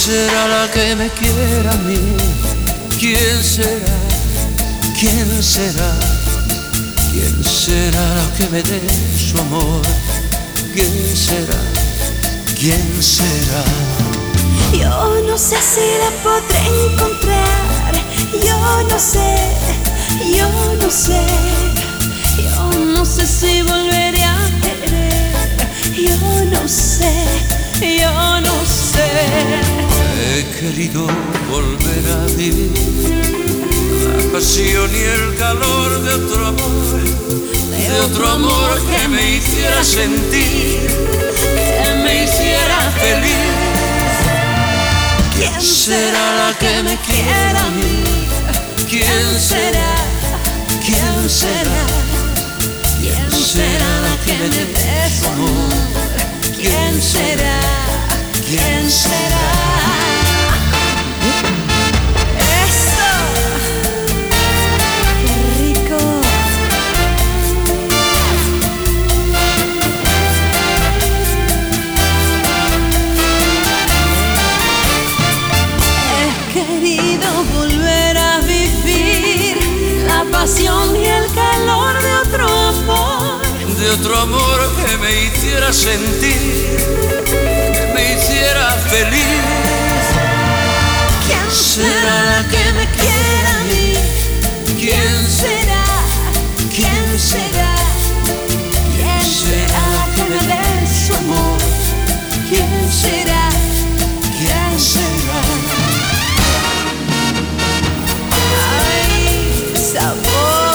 será la que me quiera a mí? ¿Quién será? ¿Quién será? ¿Quién será la que me dé su amor? ¿Quién será? ¿Quién será? Yo no sé si la podré encontrar. Yo no sé, yo no sé. Yo no sé si volveré a querer. Yo no sé, yo no sé. He querido volver a vivir la pasión y el calor de otro amor que me hiciera sentir, que me hiciera feliz. ¿Quién será la que me quiera a mí? ¿Quién será? ¿Quién será? ¿Quién será la que me dé su amor? ¿Quién será? ¿Quién será? Eso, qué rico. He querido volver a vivir la pasión y el calor de otro amor que me hiciera sentir, que me hiciera feliz. ¿Quién será la que me quiera a mí? ¿Quién será? ¿Quién será? ¿Quién será la que me dé su amor? ¿Quién será? ¿Quién será? ¡Ay, sabor!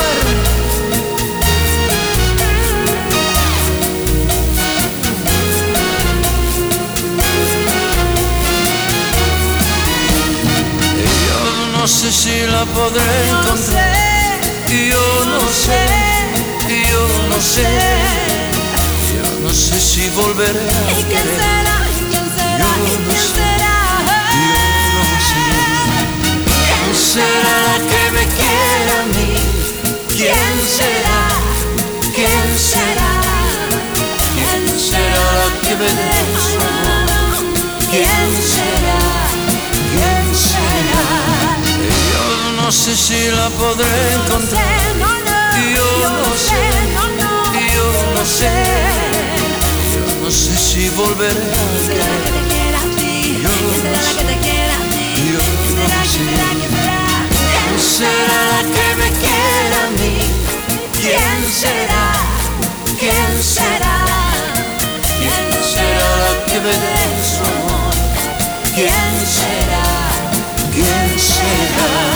No sé si la podré encontrar. Yo no sé, yo no sé. Yo no sé si volveré a ¿Y quién querer. será? ¿Y quién será? ¿Y quién será? Yo no sé. ¿Quién será la que me quiera a mí? ¿Quién será? ¿Quién será? ¿Quién será la que me dé su amor? ¿Quién será? ¿Quién será? Yo no sé si la podré encontrar. Yo no sé, yo no sé. Yo no sé si volveré a querer. Yo no sé, yo no sé. ¿Quién será la que me quiera a mí? ¿Quién será? ¿Quién será? ¿Quién será la que me dé su amor? ¿Quién será? ¿Quién será?